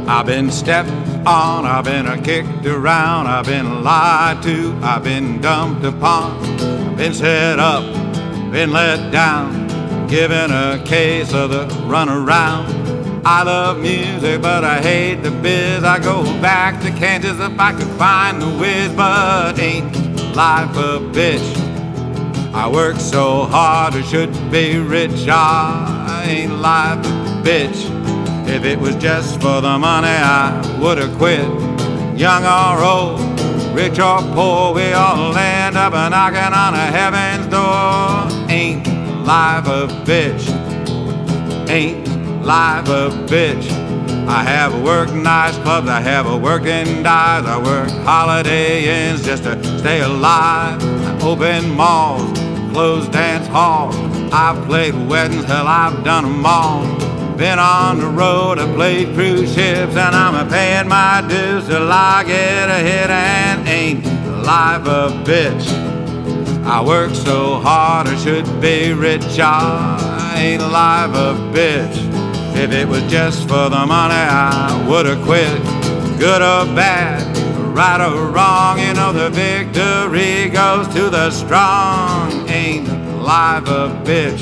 I've been stepped on, I've been kicked around, I've been lied to, I've been dumped upon, been set up, been let down, given a case of the runaround. I love music, but I hate the biz. I go back to Kansas if I could find the whiz, but ain't life a bitch? I work so hard, I should be rich. I ain't life a bitch. If it was just for the money, I would've quit. Young or old, rich or poor, we all end up knocking on a heaven's door. Ain't life a bitch? Ain't life a bitch? I have worked nice clubs, I have worked in dives, I work Holiday Inns just to stay alive. I open malls, closed dance halls, I've played weddings, hell, I've done them all. Been on the road, I played cruise ships, and I'm paying my dues till I get a hit. And ain't life a bitch? I work so hard, I should be rich. I ain't life a bitch? If it was just for the money, I would've quit. Good or bad, right or wrong, you know the victory goes to the strong. Ain't life a bitch?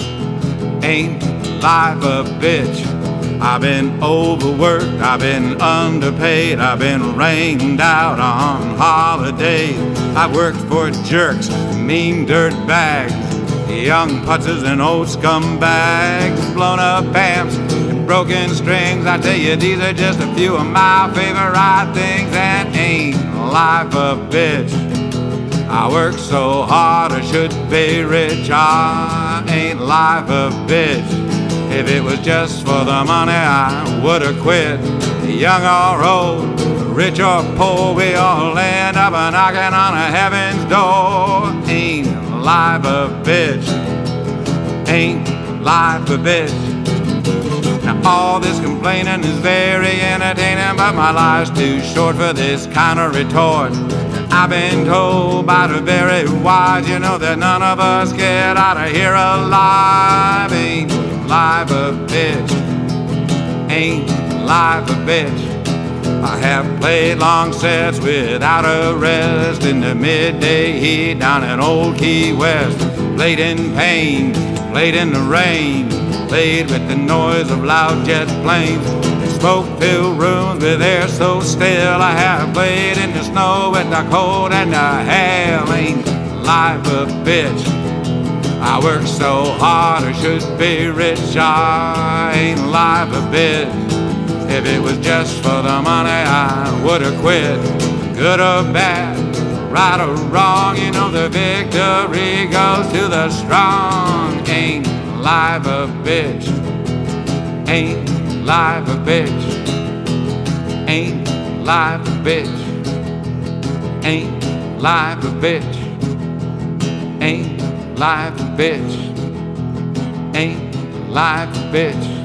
Ain't life a bitch? I've been overworked, I've been underpaid, I've been rained out on holidays. I've worked for jerks, mean dirt bags, young putzes and old scumbags, blown up amps and broken strings. I tell you, these are just a few of my favorite things. And ain't life a bitch? I work so hard, I should be rich. I ain't life a bitch? If it was just for the money, I would've quit. Young or old, rich or poor, we all end up knocking on a heaven's door. Ain't life a bitch? Ain't life a bitch? Now all this complaining is very entertaining, but my life's too short for this kind of retort. I've been told by the very wise, you know, that none of us get out of here alive. Ain't life a bitch? Ain't life a bitch? I have played long sets without a rest in the midday heat down in Old Key West. Played in pain, played in the rain, played with the noise of loud jet planes. Smoke-filled rooms with air so still. I have played in the snow with the cold and the hail. Ain't life a bitch? I work so hard, I should be rich. I ain't life a bitch? If it was just for the money, I would've quit. Good or bad, right or wrong, you know the victory goes to the strong. Ain't life a bitch? Ain't life a bitch? Ain't life a bitch? Ain't life a bitch? Ain't life a bitch? Ain't life a bitch?